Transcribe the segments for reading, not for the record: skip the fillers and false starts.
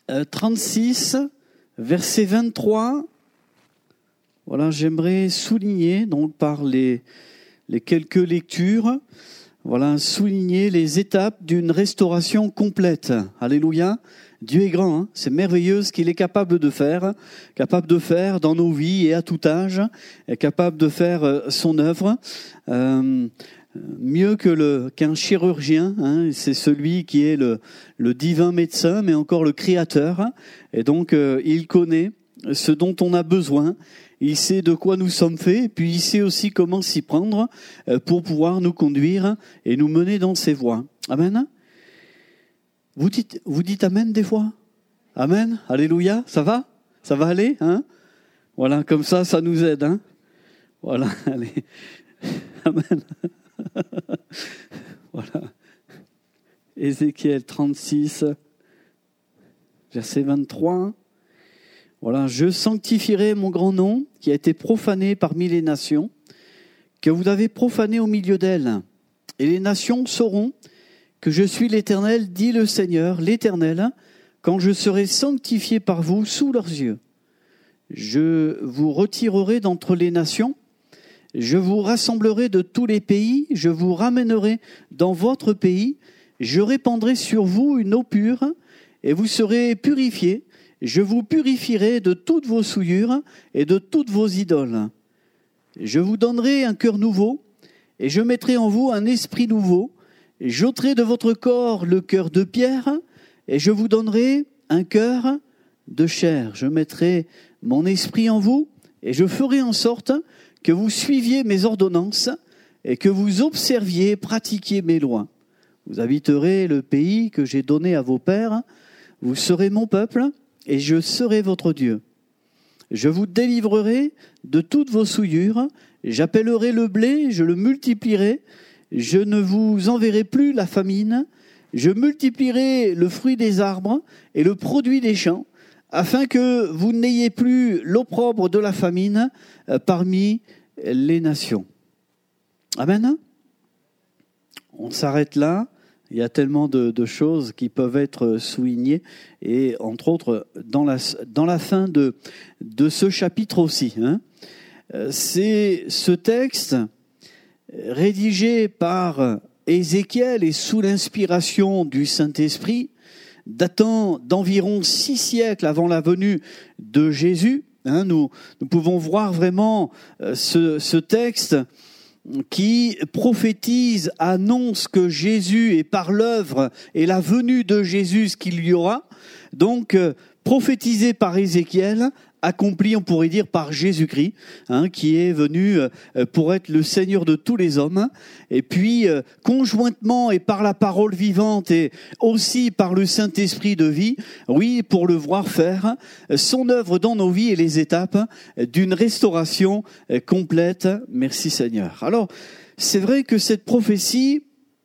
36, verset 23. Voilà, j'aimerais souligner, donc par les quelques lectures, voilà, souligner les étapes d'une restauration complète. Alléluia. Dieu est grand, hein, c'est merveilleux ce qu'il est capable de faire dans nos vies et à tout âge, est capable de faire son œuvre. Mieux qu'un chirurgien, hein, c'est celui qui est le divin médecin, mais encore le créateur. Et donc, il connaît ce dont on a besoin. Il sait de quoi nous sommes faits, et puis il sait aussi comment s'y prendre pour pouvoir nous conduire et nous mener dans ses voies. Amen. Vous dites amen des fois? Amen. Alléluia. Ça va? Ça va aller, hein? Voilà, comme ça nous aide, hein? Voilà, allez. Amen. Voilà. Ézéchiel 36, verset 23. Voilà, je sanctifierai mon grand nom qui a été profané parmi les nations, que vous avez profané au milieu d'elles. Et les nations sauront que je suis l'Éternel, dit le Seigneur, l'Éternel, quand je serai sanctifié par vous sous leurs yeux. Je vous retirerai d'entre les nations, je vous rassemblerai de tous les pays, je vous ramènerai dans votre pays, je répandrai sur vous une eau pure, et vous serez purifiés. Je vous purifierai de toutes vos souillures et de toutes vos idoles. Je vous donnerai un cœur nouveau, et je mettrai en vous un esprit nouveau. J'ôterai de votre corps le cœur de pierre, et je vous donnerai un cœur de chair. Je mettrai mon esprit en vous, et je ferai en sorte que vous suiviez mes ordonnances, et que vous observiez, pratiquiez mes lois. Vous habiterez le pays que j'ai donné à vos pères, vous serez mon peuple, et je serai votre Dieu. Je vous délivrerai de toutes vos souillures, j'appellerai le blé, je le multiplierai, je ne vous enverrai plus la famine, je multiplierai le fruit des arbres et le produit des champs, afin que vous n'ayez plus l'opprobre de la famine parmi les nations. Amen. On s'arrête là. Il y a tellement de choses qui peuvent être soulignées, et entre autres dans la fin de ce chapitre aussi. Hein. C'est ce texte rédigé par Ézéchiel et sous l'inspiration du Saint-Esprit, datant d'environ 6 siècles avant la venue de Jésus. Hein, nous pouvons voir vraiment ce texte qui prophétise, annonce que Jésus est par l'œuvre et la venue de Jésus ce qu'il y aura. Donc, prophétisé par Ézéchiel, accompli, on pourrait dire, par Jésus-Christ, hein, qui est venu pour être le Seigneur de tous les hommes. Et puis, conjointement et par la parole vivante et aussi par le Saint-Esprit de vie, oui, pour le voir faire son œuvre dans nos vies et les étapes d'une restauration complète. Merci Seigneur. Alors, c'est vrai que cette prophétie,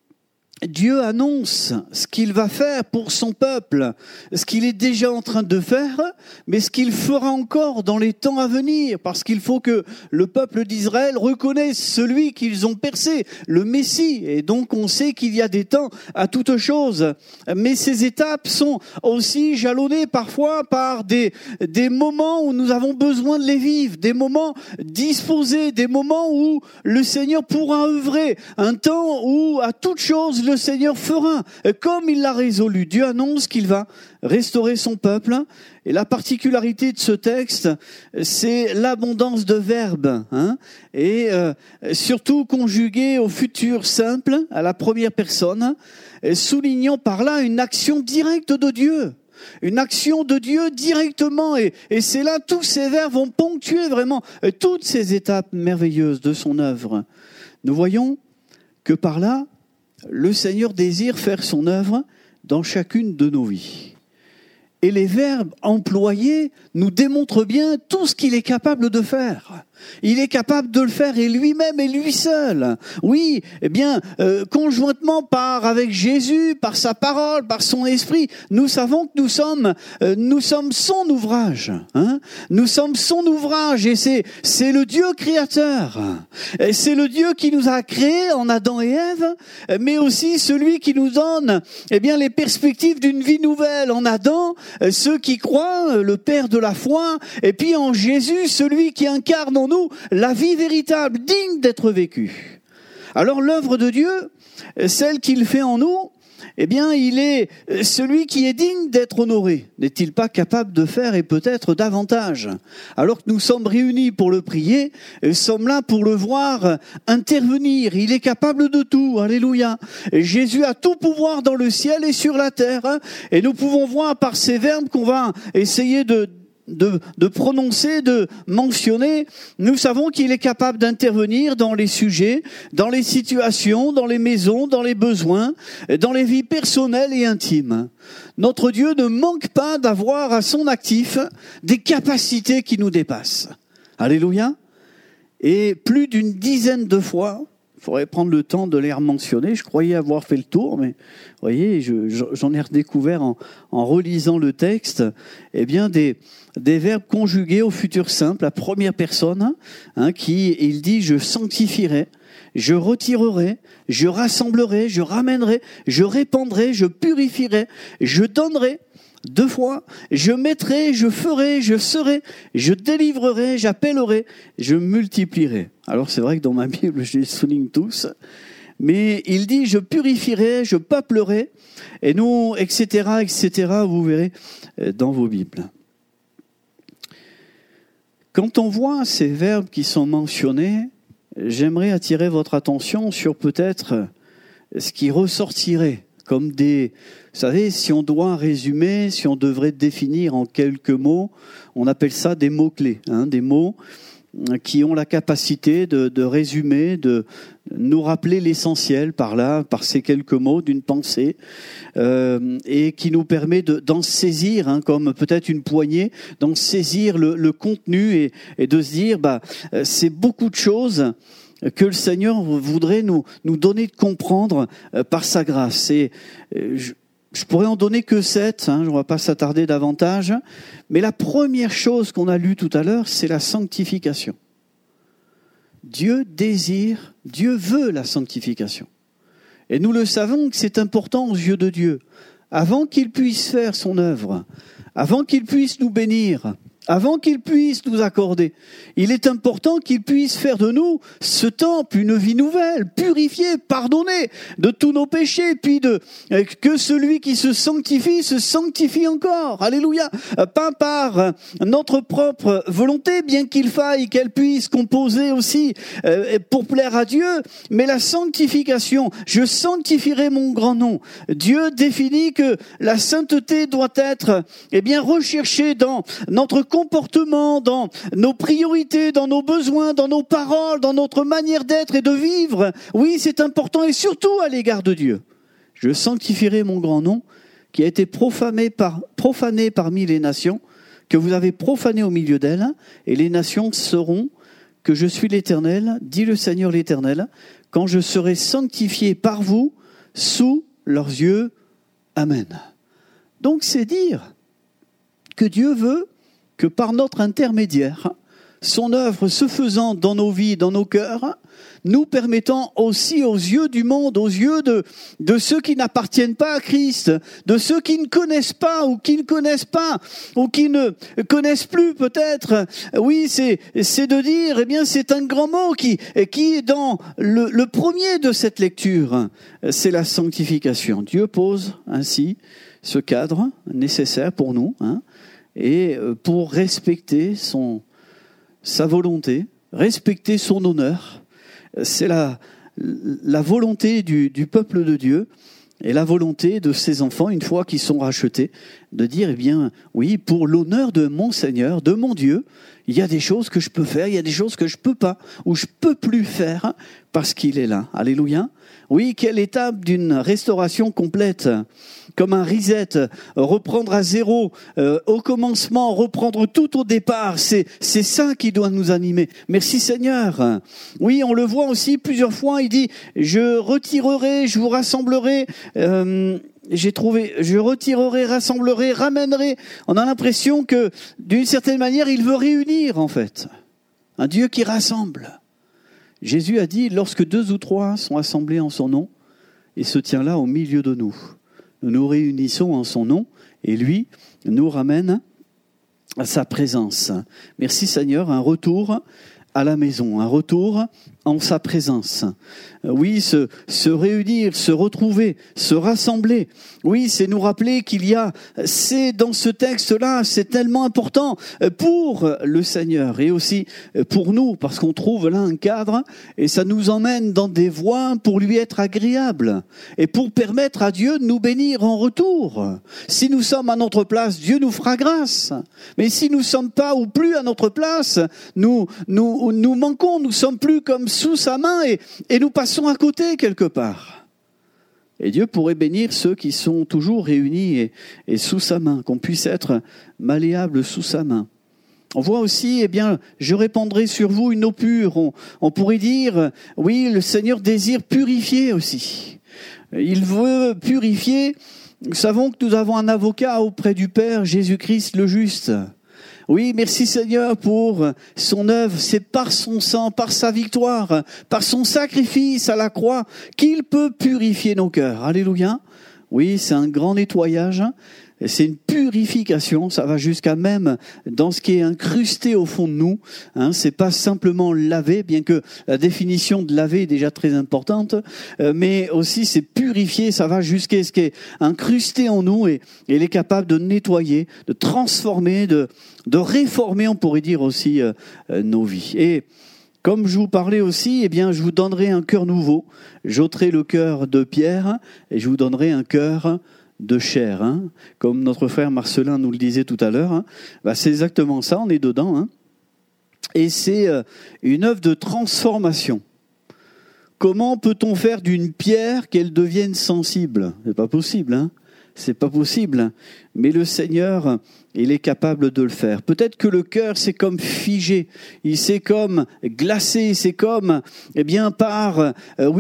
Dieu annonce ce qu'il va faire pour son peuple, ce qu'il est déjà en train de faire, mais ce qu'il fera encore dans les temps à venir, parce qu'il faut que le peuple d'Israël reconnaisse celui qu'ils ont percé, le Messie. Et donc on sait qu'il y a des temps à toute chose, mais ces étapes sont aussi jalonnées parfois par des moments où nous avons besoin de les vivre, des moments disposés, des moments où le Seigneur pourra œuvrer, un temps où à toute chose le Seigneur fera comme il l'a résolu. Dieu annonce qu'il va restaurer son peuple. Et la particularité de ce texte, c'est l'abondance de verbes, hein, et surtout conjugué au futur simple, à la première personne, soulignant par là une action directe de Dieu. Une action de Dieu directement. Et c'est là, tous ces verbes vont ponctuer vraiment toutes ces étapes merveilleuses de son œuvre. Nous voyons que par là, le Seigneur désire faire son œuvre dans chacune de nos vies. Et les verbes employés nous démontrent bien tout ce qu'il est capable de faire. Il est capable de le faire et lui-même et lui seul. Oui, eh bien, conjointement avec Jésus, par sa parole, par son esprit, nous savons que nous sommes son ouvrage. Hein, nous sommes son ouvrage et c'est le Dieu créateur. Et c'est le Dieu qui nous a créés en Adam et Ève, mais aussi celui qui nous donne, eh bien, les perspectives d'une vie nouvelle en Adam ceux qui croient, le Père de la foi, et puis en Jésus, celui qui incarne en nous la vie véritable, digne d'être vécue. Alors l'œuvre de Dieu, celle qu'il fait en nous, eh bien, il est celui qui est digne d'être honoré. N'est-il pas capable de faire et peut-être davantage? Alors que nous sommes réunis pour le prier, nous sommes là pour le voir intervenir. Il est capable de tout. Alléluia. Et Jésus a tout pouvoir dans le ciel et sur la terre. Et nous pouvons voir par ces verbes qu'on va essayer de prononcer, de mentionner, nous savons qu'il est capable d'intervenir dans les sujets, dans les situations, dans les maisons, dans les besoins, dans les vies personnelles et intimes. Notre Dieu ne manque pas d'avoir à son actif des capacités qui nous dépassent. Alléluia. Et plus d'une dizaine de fois, il faudrait prendre le temps de les mentionner. Je croyais avoir fait le tour, mais vous voyez, j'en ai redécouvert en relisant le texte, eh bien des verbes conjugués au futur simple, la première personne, il dit « je sanctifierai ». Je retirerai, je rassemblerai, je ramènerai, je répandrai, je purifierai, je donnerai. 2 fois, je mettrai, je ferai, je serai, je délivrerai, j'appellerai, je multiplierai. Alors c'est vrai que dans ma Bible, je les souligne tous, mais il dit je purifierai, je peuplerai, et nous, etc., vous verrez dans vos Bibles. Quand on voit ces verbes qui sont mentionnés, j'aimerais attirer votre attention sur peut-être ce qui ressortirait comme des... Vous savez, si on doit résumer, si on devrait définir en quelques mots, on appelle ça des mots-clés, des mots qui ont la capacité de résumer, de nous rappeler l'essentiel par ces quelques mots d'une pensée, et qui nous permet d'en saisir, comme peut-être une poignée, d'en saisir le contenu et de se dire, c'est beaucoup de choses que le Seigneur voudrait nous donner de comprendre par sa grâce. Et je pourrais en donner que 7, on ne va pas s'attarder davantage, mais la première chose qu'on a lue tout à l'heure, c'est la sanctification. Dieu veut la sanctification. Et nous le savons que c'est important aux yeux de Dieu. Avant qu'il puisse faire son œuvre, avant qu'il puisse nous bénir, avant qu'il puisse nous accorder, il est important qu'il puisse faire de nous ce temple, une vie nouvelle, purifiée, pardonnée de tous nos péchés, puis que celui qui se sanctifie encore. Alléluia. Pas par notre propre volonté, bien qu'il faille qu'elle puisse composer aussi pour plaire à Dieu, mais la sanctification, je sanctifierai mon grand nom. Dieu définit que la sainteté doit être recherchée dans notre comportement, dans nos priorités, dans nos besoins, dans nos paroles, dans notre manière d'être et de vivre. Oui, c'est important et surtout à l'égard de Dieu. Je sanctifierai mon grand nom qui a été profané parmi les nations, que vous avez profané au milieu d'elles, et les nations sauront que je suis l'Éternel, dit le Seigneur l'Éternel, quand je serai sanctifié par vous sous leurs yeux. Amen. Donc c'est dire que Dieu veut que par notre intermédiaire, son œuvre se faisant dans nos vies, dans nos cœurs, nous permettant aussi aux yeux du monde, aux yeux de ceux qui n'appartiennent pas à Christ, de ceux qui ne connaissent pas ou qui ne connaissent pas ou qui ne connaissent plus peut-être. Oui, c'est de dire, c'est un grand mot qui est dans le premier de cette lecture, c'est la sanctification. Dieu pose ainsi ce cadre nécessaire pour nous, et pour respecter sa volonté, respecter son honneur. C'est la volonté du peuple de Dieu et la volonté de ses enfants, une fois qu'ils sont rachetés, de dire, oui, pour l'honneur de mon Seigneur, de mon Dieu, il y a des choses que je peux faire, il y a des choses que je peux pas, ou je peux plus faire, parce qu'il est là. Alléluia. Oui, quelle étape d'une restauration complète, comme un reset, reprendre à zéro, au commencement, reprendre tout au départ, c'est ça qui doit nous animer. Merci Seigneur. Oui, on le voit aussi plusieurs fois, il dit, je retirerai, je vous rassemblerai, je retirerai, rassemblerai, ramènerai. On a l'impression que, d'une certaine manière, il veut réunir, en fait. Un Dieu qui rassemble. Jésus a dit, lorsque 2 ou 3 sont assemblés en son nom, il se tient là au milieu de nous. Nous nous réunissons en son nom et lui nous ramène à sa présence. Merci Seigneur, un retour à la maison, un retour en sa présence. Oui, se réunir, se retrouver, se rassembler. Oui, c'est nous rappeler c'est dans ce texte-là, c'est tellement important pour le Seigneur et aussi pour nous, parce qu'on trouve là un cadre et ça nous emmène dans des voies pour lui être agréable et pour permettre à Dieu de nous bénir en retour. Si nous sommes à notre place, Dieu nous fera grâce. Mais si nous ne sommes pas ou plus à notre place, nous manquons, nous sommes plus comme sous sa main et nous passons à côté quelque part. Et Dieu pourrait bénir ceux qui sont toujours réunis et sous sa main, qu'on puisse être malléable sous sa main. On voit aussi, je répandrai sur vous une eau pure. On pourrait dire, oui, le Seigneur désire purifier aussi. Il veut purifier. Nous savons que nous avons un avocat auprès du Père, Jésus-Christ le juste. Oui, merci Seigneur pour son œuvre. C'est par son sang, par sa victoire, par son sacrifice à la croix qu'il peut purifier nos cœurs. Alléluia. Oui, c'est un grand nettoyage. C'est une purification, ça va jusqu'à même dans ce qui est incrusté au fond de nous. C'est pas simplement laver, bien que la définition de laver est déjà très importante, mais aussi c'est purifier, ça va jusqu'à ce qui est incrusté en nous et il est capable de nettoyer, de transformer, de réformer, on pourrait dire aussi, nos vies. Et comme je vous parlais aussi, je vous donnerai un cœur nouveau. J'ôterai le cœur de pierre et je vous donnerai un cœur de chair, comme notre frère Marcelin nous le disait tout à l'heure. C'est exactement ça, on est dedans. Et c'est une œuvre de transformation. Comment peut-on faire d'une pierre qu'elle devienne sensible ? C'est pas possible, C'est pas possible. Mais le Seigneur, il est capable de le faire. Peut-être que le cœur, c'est comme figé. C'est comme glacé. C'est comme, par,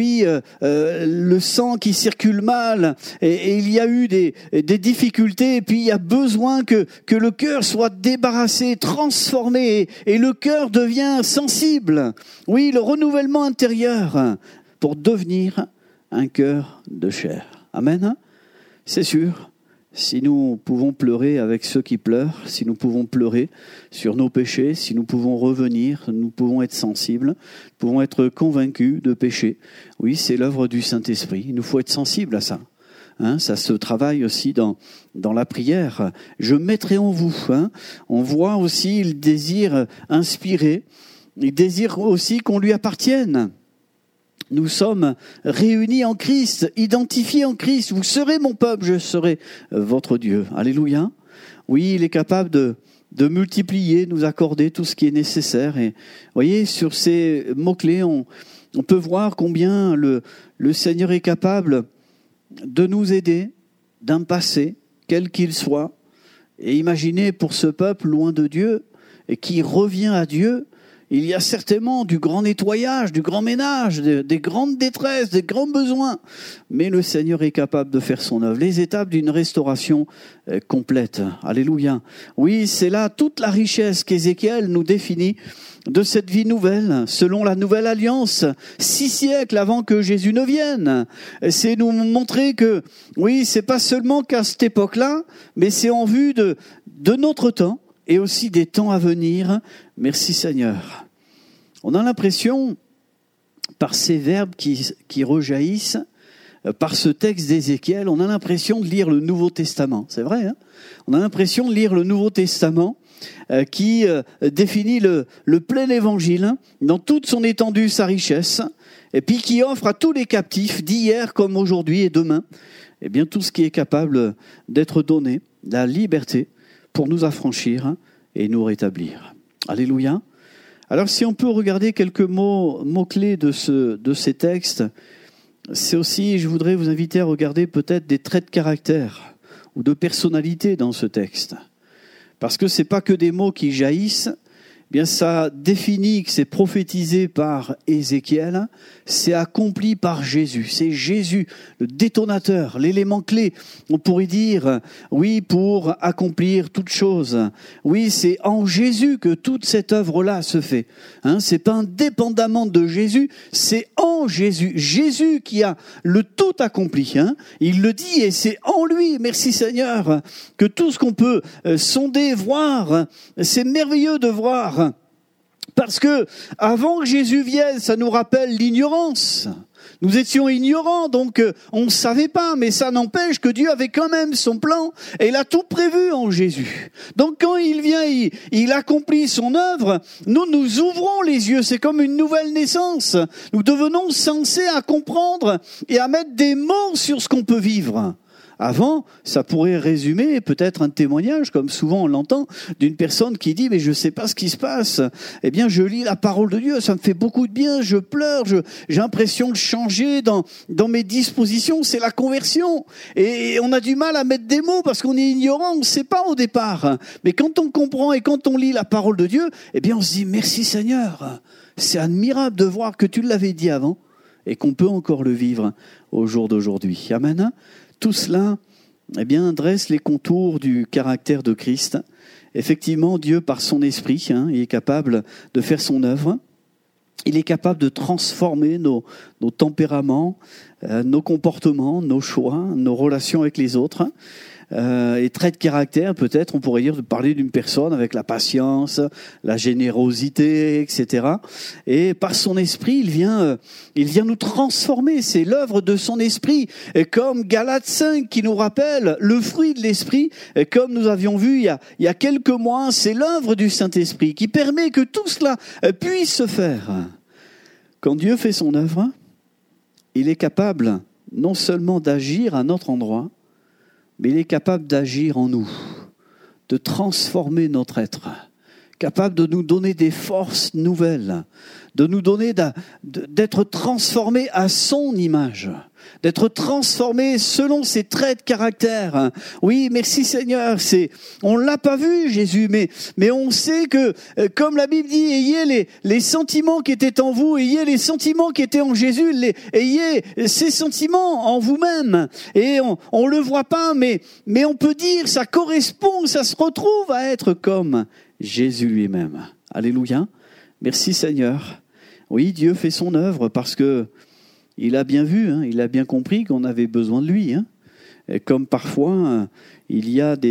le sang qui circule mal. Et il y a eu des difficultés. Et puis, il y a besoin que le cœur soit débarrassé, transformé. Et le cœur devient sensible. Oui, le renouvellement intérieur pour devenir un cœur de chair. Amen. C'est sûr, si nous pouvons pleurer avec ceux qui pleurent, si nous pouvons pleurer sur nos péchés, si nous pouvons revenir, nous pouvons être sensibles, nous pouvons être convaincus de péché. Oui, c'est l'œuvre du Saint-Esprit. Il nous faut être sensible à ça. Ça se travaille aussi dans la prière. Je mettrai en vous. On voit aussi le désir inspiré. Il désire aussi qu'on lui appartienne. Nous sommes réunis en Christ, identifiés en Christ. Vous serez mon peuple, je serai votre Dieu. Alléluia. Oui, il est capable de multiplier, nous accorder tout ce qui est nécessaire. Et voyez, sur ces mots-clés, on peut voir combien le Seigneur est capable de nous aider d'un passé, quel qu'il soit. Et imaginez pour ce peuple loin de Dieu et qui revient à Dieu, il y a certainement du grand nettoyage, du grand ménage, des grandes détresses, des grands besoins. Mais le Seigneur est capable de faire son œuvre. Les étapes d'une restauration complète. Alléluia. Oui, c'est là toute la richesse qu'Ézéchiel nous définit de cette vie nouvelle, selon la nouvelle alliance, 6 siècles avant que Jésus ne vienne. C'est nous montrer que, oui, c'est pas seulement qu'à cette époque-là, mais c'est en vue de notre temps. Et aussi des temps à venir. Merci Seigneur. On a l'impression, par ces verbes qui rejaillissent, par ce texte d'Ézéchiel, on a l'impression de lire le Nouveau Testament. C'est vrai, on a l'impression de lire le Nouveau Testament qui définit le plein évangile, dans toute son étendue, sa richesse, et puis qui offre à tous les captifs, d'hier comme aujourd'hui et demain, tout ce qui est capable d'être donné, la liberté, pour nous affranchir et nous rétablir. Alléluia. Alors si on peut regarder quelques mots-clés de ces textes, c'est aussi, je voudrais vous inviter à regarder peut-être des traits de caractère ou de personnalité dans ce texte. Parce que ce n'est pas que des mots qui jaillissent, bien ça définit que c'est prophétisé par Ézéchiel, c'est accompli par Jésus. C'est Jésus, le détonateur, l'élément clé. On pourrait dire, oui, pour accomplir toute chose. Oui, c'est en Jésus que toute cette œuvre-là se fait. C'est pas indépendamment de Jésus, c'est en Jésus. Jésus qui a le tout accompli. Il le dit et c'est en lui, merci Seigneur, que tout ce qu'on peut sonder, voir, c'est merveilleux de voir. Parce que avant que Jésus vienne, ça nous rappelle l'ignorance. Nous étions ignorants, donc on ne savait pas, mais ça n'empêche que Dieu avait quand même son plan et il a tout prévu en Jésus. Donc quand il vient, il accomplit son œuvre, nous ouvrons les yeux, c'est comme une nouvelle naissance. Nous devenons sensés à comprendre et à mettre des mots sur ce qu'on peut vivre. Avant, ça pourrait résumer peut-être un témoignage, comme souvent on l'entend, d'une personne qui dit « mais je ne sais pas ce qui se passe. Eh bien, je lis la parole de Dieu, ça me fait beaucoup de bien, je pleure, j'ai l'impression de changer dans mes dispositions, c'est la conversion. » Et on a du mal à mettre des mots parce qu'on est ignorant, on ne sait pas au départ. Mais quand on comprend et quand on lit la parole de Dieu, eh bien on se dit « merci Seigneur, c'est admirable de voir que tu l'avais dit avant et qu'on peut encore le vivre au jour d'aujourd'hui. » Amen. Tout cela, eh bien, dresse les contours du caractère de Christ. Effectivement, Dieu, par son esprit, il est capable de faire son œuvre. Il est capable de transformer nos tempéraments, nos comportements, nos choix, nos relations avec les autres. Et traits de caractère, peut-être, on pourrait dire, de parler d'une personne avec la patience, la générosité, etc. Et par son esprit, il vient nous transformer. C'est l'œuvre de son esprit. Et comme Galates 5 qui nous rappelle le fruit de l'esprit, et comme nous avions vu il y a quelques mois, c'est l'œuvre du Saint-Esprit qui permet que tout cela puisse se faire. Quand Dieu fait son œuvre, il est capable non seulement d'agir à notre endroit, mais il est capable d'agir en nous, de transformer notre être, capable de nous donner des forces nouvelles, de nous donner d'être transformés à son image, d'être transformés selon ses traits de caractère. Oui, merci Seigneur, on l'a pas vu Jésus, mais on sait que, comme la Bible dit, ayez les sentiments qui étaient en vous, ayez les sentiments qui étaient en Jésus, ayez ces sentiments en vous-même. Et on le voit pas, mais on peut dire, ça correspond, ça se retrouve à être comme Jésus lui-même. Alléluia. Merci Seigneur. Oui, Dieu fait son œuvre parce que il a bien vu, il a bien compris qu'on avait besoin de lui. Et comme parfois, il y a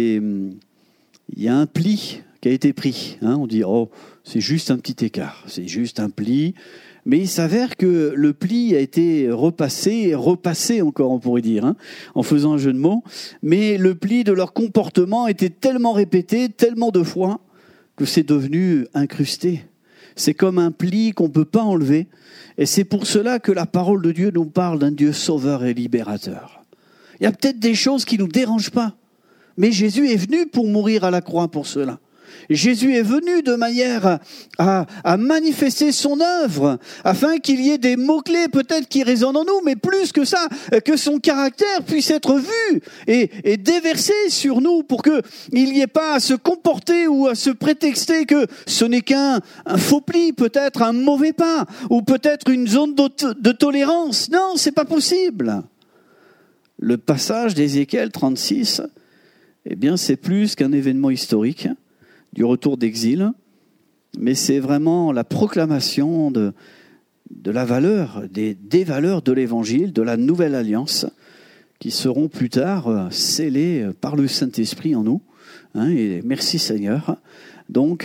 un pli qui a été pris. On dit, oh, c'est juste un petit écart, c'est juste un pli. Mais il s'avère que le pli a été repassé encore, on pourrait dire, en faisant un jeu de mots. Mais le pli de leur comportement était tellement répété, tellement de fois, que c'est devenu incrusté. C'est comme un pli qu'on ne peut pas enlever. Et c'est pour cela que la parole de Dieu nous parle d'un Dieu sauveur et libérateur. Il y a peut-être des choses qui ne nous dérangent pas. Mais Jésus est venu pour mourir à la croix pour cela. Jésus est venu de manière à manifester son œuvre, afin qu'il y ait des mots-clés peut-être qui résonnent en nous, mais plus que ça, que son caractère puisse être vu et déversé sur nous pour qu'il n'y ait pas à se comporter ou à se prétexter que ce n'est qu'un faux pli, peut-être un mauvais pas, ou peut-être une zone de tolérance. Non, c'est pas possible. Le passage d'Ézéchiel 36, eh bien, c'est plus qu'un événement historique du retour d'exil, mais c'est vraiment la proclamation de la valeur, des valeurs de l'Évangile, de la nouvelle alliance, qui seront plus tard scellées par le Saint-Esprit en nous. Et merci Seigneur. Donc,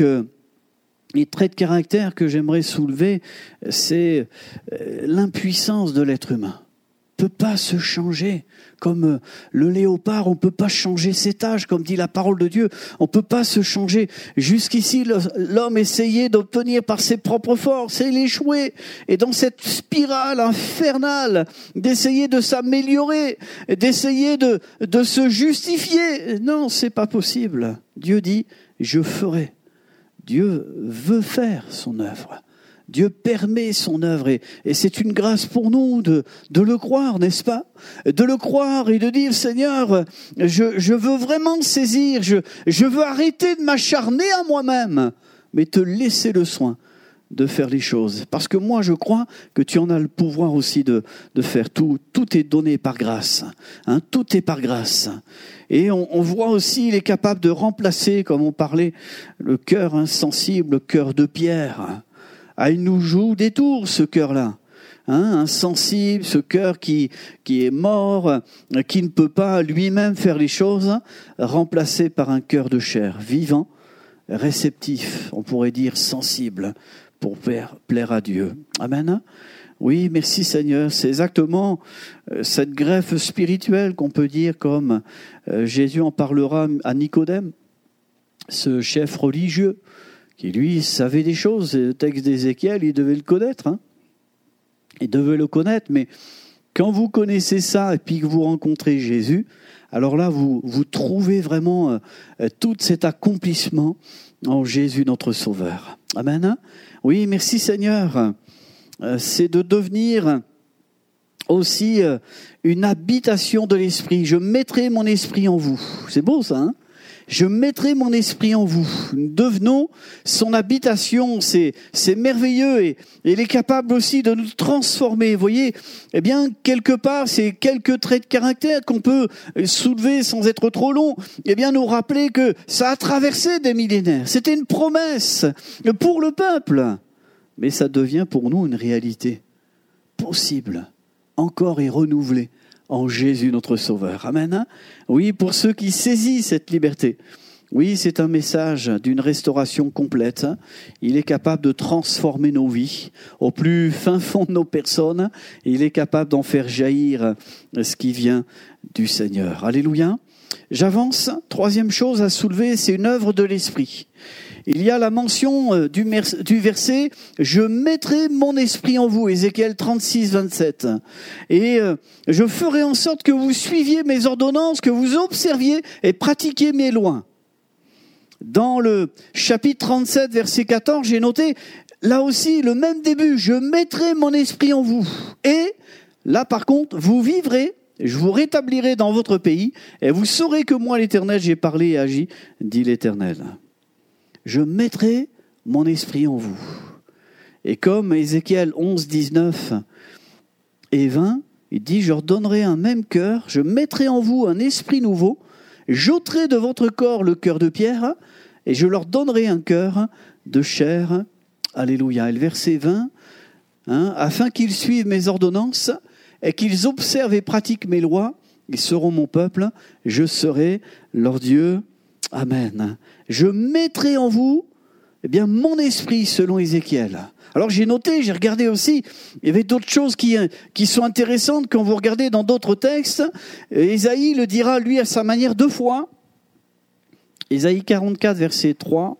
les traits de caractère que j'aimerais soulever, c'est l'impuissance de l'être humain. On ne peut pas se changer. Comme le léopard, on ne peut pas changer cet âge, comme dit la parole de Dieu. On ne peut pas se changer. Jusqu'ici, l'homme essayait d'obtenir par ses propres forces et il échouait. Et dans cette spirale infernale, d'essayer de s'améliorer, d'essayer de se justifier. Non, c'est pas possible. Dieu dit, je ferai. Dieu veut faire son œuvre. Dieu permet son œuvre et c'est une grâce pour nous de le croire, n'est-ce pas? De le croire et de dire, Seigneur, je veux vraiment saisir, je veux arrêter de m'acharner à moi-même, mais te laisser le soin de faire les choses. Parce que moi, je crois que tu en as le pouvoir aussi de faire tout. Tout est donné par grâce. Hein, tout est par grâce. Et on voit aussi, il est capable de remplacer, comme on parlait, le cœur insensible, le cœur de pierre. Ah, il nous joue des tours, ce cœur-là. Hein, insensible, ce cœur qui est mort, qui ne peut pas lui-même faire les choses, remplacé par un cœur de chair, vivant, réceptif, on pourrait dire sensible, pour plaire à Dieu. Amen. Oui, merci Seigneur. C'est exactement cette greffe spirituelle qu'on peut dire, comme Jésus en parlera à Nicodème, ce chef religieux, qui lui savait des choses. Le texte d'Ézéchiel, il devait le connaître. Hein. Il devait le connaître, mais quand vous connaissez ça et puis que vous rencontrez Jésus, alors là, vous trouvez vraiment tout cet accomplissement en Jésus, notre Sauveur. Amen. Oui, merci Seigneur. C'est de devenir aussi une habitation de l'Esprit. Je mettrai mon esprit en vous. C'est beau ça, hein ? Je mettrai mon esprit en vous. Nous devenons son habitation. C'est merveilleux et il est capable aussi de nous transformer. Vous voyez, eh bien, quelque part, c'est quelques traits de caractère qu'on peut soulever sans être trop long. Eh bien, nous rappeler que ça a traversé des millénaires. C'était une promesse pour le peuple. Mais ça devient pour nous une réalité possible, encore et renouvelée. En Jésus notre Sauveur. Amen. Oui, pour ceux qui saisissent cette liberté. Oui, c'est un message d'une restauration complète. Il est capable de transformer nos vies au plus fin fond de nos personnes. Il est capable d'en faire jaillir ce qui vient du Seigneur. Alléluia. J'avance. Troisième chose à soulever, c'est une œuvre de l'Esprit. Il y a la mention du verset « Je mettrai mon esprit en vous » Ézéchiel 36, 27. Et je ferai en sorte que vous suiviez mes ordonnances, que vous observiez et pratiquiez mes lois. Dans le chapitre 37, verset 14, j'ai noté là aussi le même début « Je mettrai mon esprit en vous » et là par contre, vous vivrez. Je vous rétablirai dans votre pays et vous saurez que moi l'Éternel j'ai parlé et agi, dit l'Éternel. Je mettrai mon esprit en vous. Et comme Ézéchiel 11, 19 et 20, il dit, je leur donnerai un même cœur, je mettrai en vous un esprit nouveau, j'ôterai de votre corps le cœur de pierre, et je leur donnerai un cœur de chair. Alléluia. Et le verset 20, afin qu'ils suivent mes ordonnances, et qu'ils observent et pratiquent mes lois, ils seront mon peuple, je serai leur Dieu. Amen. Je mettrai en vous mon esprit selon Ézéchiel. Alors j'ai noté, j'ai regardé aussi, il y avait d'autres choses qui sont intéressantes quand vous regardez dans d'autres textes. Ésaïe le dira lui à sa manière 2 fois. Ésaïe 44 verset 3.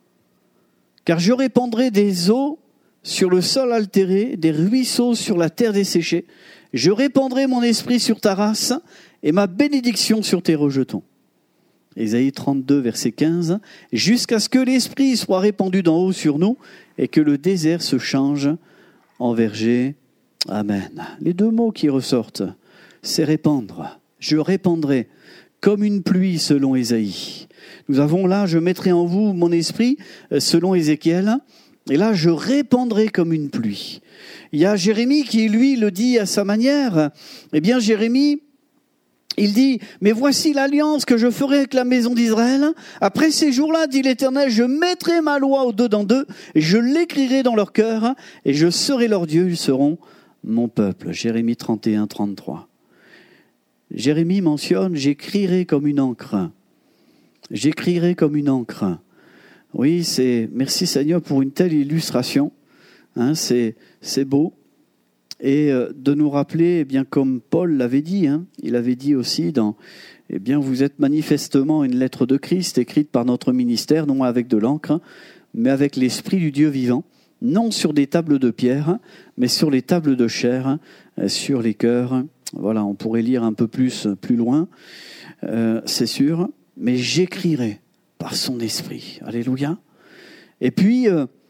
Car je répandrai des eaux sur le sol altéré, des ruisseaux sur la terre desséchée. Je répandrai mon esprit sur ta race et ma bénédiction sur tes rejetons. Ésaïe 32, verset 15, « Jusqu'à ce que l'Esprit soit répandu d'en haut sur nous et que le désert se change en verger. » Amen. Les 2 mots qui ressortent, c'est répandre. Je répandrai comme une pluie selon Ésaïe. Nous avons là, je mettrai en vous mon esprit selon Ézéchiel. Et là, je répandrai comme une pluie. Il y a Jérémie qui, lui, le dit à sa manière. Eh bien, Jérémie, il dit, mais voici l'alliance que je ferai avec la maison d'Israël. Après ces jours-là, dit l'Éternel, je mettrai ma loi au-dedans d'eux, et je l'écrirai dans leur cœur, et je serai leur Dieu, ils seront mon peuple. Jérémie 31, 33. Jérémie mentionne, j'écrirai comme une encre. J'écrirai comme une encre. Oui, merci Seigneur pour une telle illustration. C'est beau. Et de nous rappeler, comme Paul l'avait dit, il avait dit aussi vous êtes manifestement une lettre de Christ écrite par notre ministère, non avec de l'encre, mais avec l'Esprit du Dieu vivant, non sur des tables de pierre, mais sur les tables de chair, sur les cœurs. Voilà, on pourrait lire un peu plus loin, c'est sûr, mais j'écrirai par son Esprit. Alléluia. Et puis,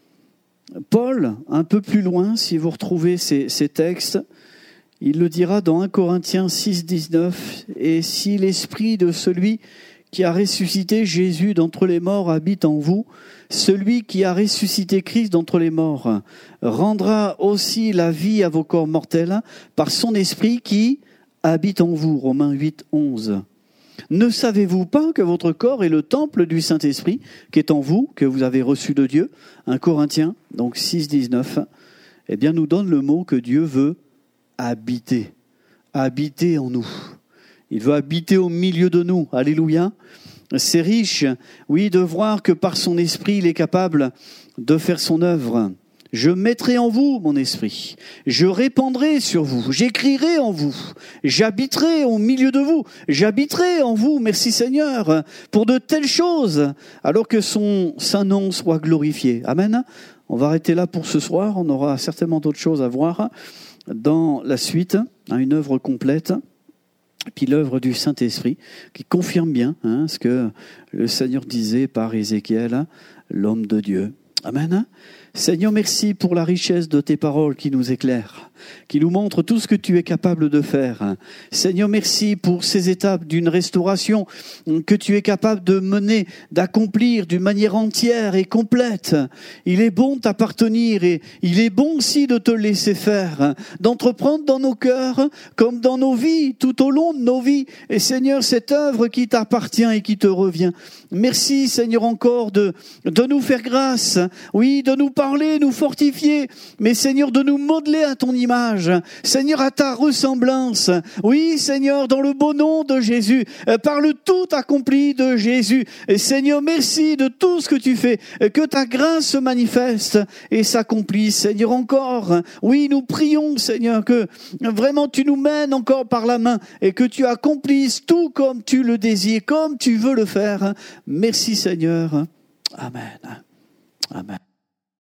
Paul, un peu plus loin, si vous retrouvez ces textes, il le dira dans 1 Corinthiens 6, 19, « Et si l'esprit de celui qui a ressuscité Jésus d'entre les morts habite en vous. Celui qui a ressuscité Christ d'entre les morts rendra aussi la vie à vos corps mortels par son esprit qui habite en vous. Romains 8, 11. Ne savez-vous pas que votre corps est le temple du Saint-Esprit qui est en vous, que vous avez reçu de Dieu? 1 Corinthiens, donc 6, 19, eh bien nous donne le mot que Dieu veut habiter. Habiter en nous. Il veut habiter au milieu de nous. Alléluia. C'est riche, oui, de voir que par son esprit, il est capable de faire son œuvre. Je mettrai en vous mon esprit, je répandrai sur vous, j'écrirai en vous, j'habiterai au milieu de vous, j'habiterai en vous, merci Seigneur, pour de telles choses, alors que son saint nom soit glorifié. Amen. On va arrêter là pour ce soir, on aura certainement d'autres choses à voir dans la suite, une œuvre complète. Et puis l'œuvre du Saint-Esprit qui confirme bien ce que le Seigneur disait par Ézéchiel, l'homme de Dieu. Amen. Seigneur, merci pour la richesse de tes paroles qui nous éclairent, qui nous montrent tout ce que tu es capable de faire. Seigneur, merci pour ces étapes d'une restauration que tu es capable de mener, d'accomplir d'une manière entière et complète. Il est bon de t'appartenir et il est bon aussi de te laisser faire, d'entreprendre dans nos cœurs comme dans nos vies, tout au long de nos vies. Et Seigneur, cette œuvre qui t'appartient et qui te revient. Merci Seigneur encore de nous faire grâce, oui, de nous parler, nous fortifier, mais Seigneur, de nous modeler à ton image, Seigneur, à ta ressemblance. Oui, Seigneur, dans le beau nom de Jésus, par le tout accompli de Jésus. Et Seigneur, merci de tout ce que tu fais, que ta grâce se manifeste et s'accomplisse. Seigneur, encore, oui, nous prions, Seigneur, que vraiment tu nous mènes encore par la main et que tu accomplisses tout comme tu le désires, comme tu veux le faire. Merci, Seigneur. Amen. Amen.